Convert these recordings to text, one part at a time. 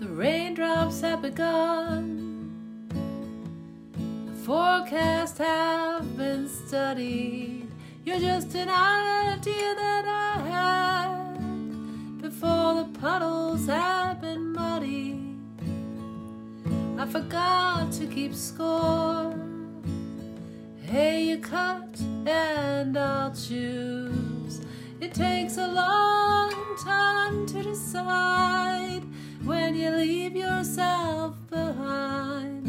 raindrops have begun. The forecast have been studied. You're just an idea that I had before the puddles have been muddy. I forgot to keep score. Hey, you cut and I'll choose. It takes a long time to decide when you leave yourself behind.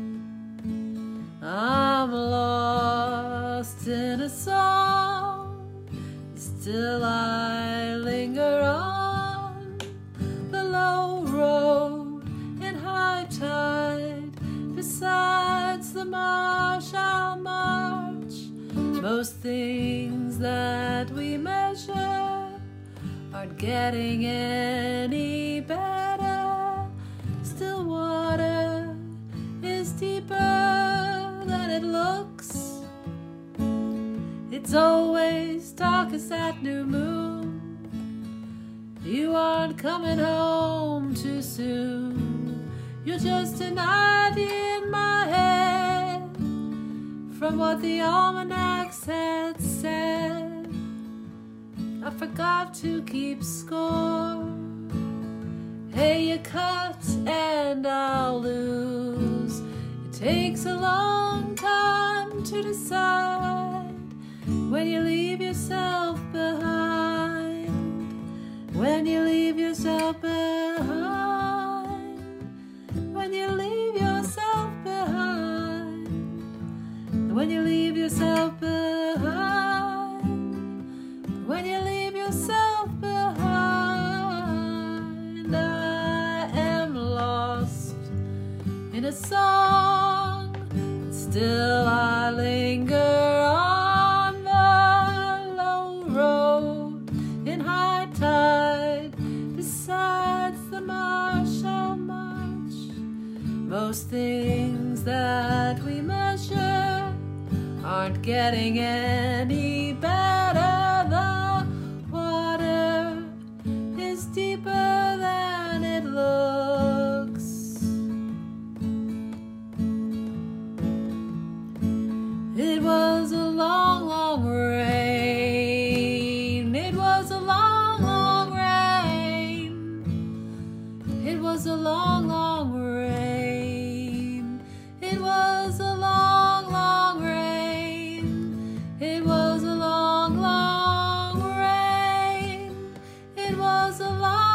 I'm lost in a song, still I linger on the low road in high tide. Besides the marsh I'll march. Most things that we measure aren't getting any better. Still water is deeper than it looks. It's always darkest at new moon. You aren't coming home too soon. You're just an idea in my head from what the almanacs had said. I forgot to keep score. Hey, you cut and I'll lose. It takes a long time to decide when you leave yourself behind. When you leave yourself behind. When you leave yourself behind. When you leave yourself behind. When you leave yourself behind. I am lost in a song, still I linger on the low road in high tide. Besides the marsh I'll march. Most things that we measure aren't getting any better. The water is deeper than it looks. It was a long, long rain. It was a long, long rain. It was a long, long rain. It was a long, long rain. It was a long, long rain. It was a long